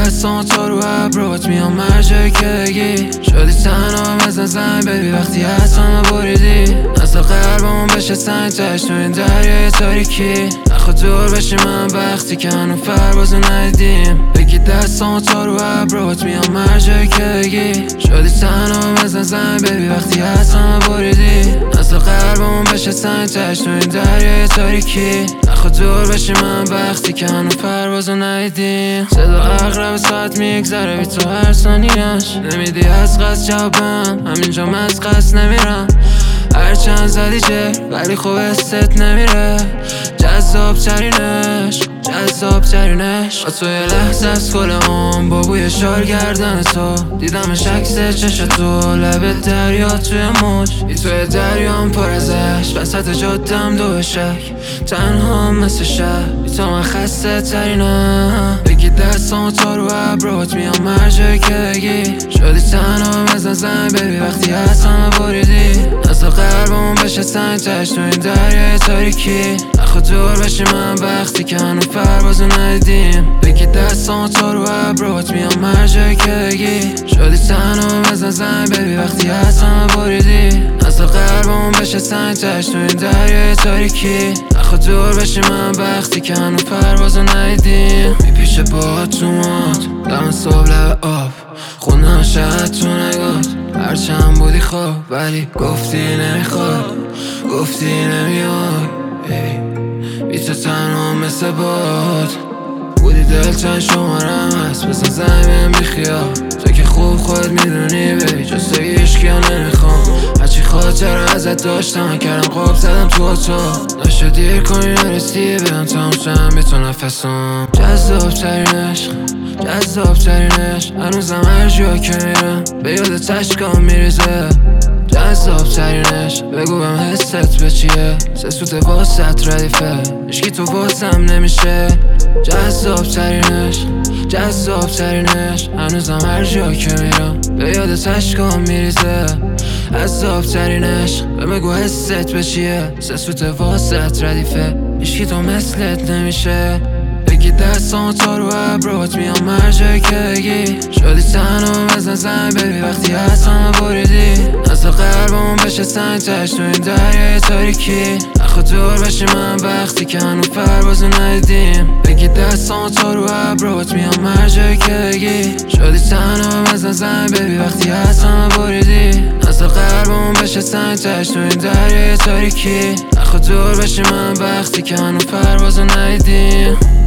دستان تو رو ابرات میام مرجعی که بگی شدی تنها مثل زنگ ببی وقتی از همه بریدی اصلا قلبمون بشه سنگ تش تو این دریای تاریکی نخواد دور بشی من وقتی که هنو پروازو ندیدیم بگی دستان تو رو ابرات میام مرجعی که بگی شدی تنها مثل زنگ ببی وقتی از همه بریدی اصلا قلبمون بشه سنگ تش تو این دریای تاریکی نخواد دور بشی من وقتی که هنو پروازو ندیدیم صدا اغرب ساعت میگذره بی تو هر ثانیه‌اش نمیدی از قصد جوابم همینجا من از قصد نمیرم هرچند زدی جر ولی خوب استت نمیره جذاب ترینش با تو یه لحظه از کل با بوی شال گردن تو دیدمش عکس چش تو لب دریا توی موج بی توی دریام پر ازش وسط جادم دو شک تنها مثل شب بی تو من خسته ترینم بگی دستان تو رو ابرات میام مرجعی که بگی شدی تنها مثل زنگ ببی وقتی از همه بریدی اصلا قلبمون بشه سنگ تش تو این دریای تاریکی نخواد دور بشی من وقتی که هنو پروازو ندیدیم بگی دستان تو رو ابرات میام مرجعی که بگی شدی تنها مثل زنگ ببی وقتی از همه بریدی اصلا قلبمون بشه سنگ تش تو این دریای تاریکی نخواد دور بشی من وقتی که هنو پروازو ندیدیم میپیشه با تو مات دم صبح لب آب خونم شاید تو نگات هرچند بودی خواب ولی گفتی نمیخواد گفتی نمیای بی تو تنها مثل باد بودی دلتن شمارم هست بزن زمین بیخیال تو که خوب خود میدونی ببی جز تو هیچکی هم نمیخوام هرچی خاطر ازت داشتم کردم قاب زدم تو اتاق نشد دیر کنی نرسی بیان تمام شم بی تو نفسم جذاب ترینش هنوزم هر جا که میرم به یاد تشکام میریزه جذاب ترینش بگو بهم حست به چیه سه سوت واسط ردیفه عشقی تو واسم نمیشه جذاب ترینش هنوزم هر جا که میرم به یاد تشکام میریزه عذاب ترینش بگو حست به چیه سه سوت واسط ردیفه عشقی تو مثلت نمیشه بگی دستان تو رو ابرات میام مرجعی که بگی شدی تنها مثل زنگ ببی وقتی از همه بریدی اصلا قلبمون بشه سنگ تش تو این دریای تاریکی نخواد دور بشی من وقتی که هنو پروازو ندیدیم بگی دستان تو رو ابرات میام مرجعی که بگی شدی تنها مثل زنگ ببی وقتی از همه بریدی اصلا قلبمون بشه سنگ تش تو این دریای تاریکی نخواد دور بشی من وقتی که هنو پروازو ندیدیم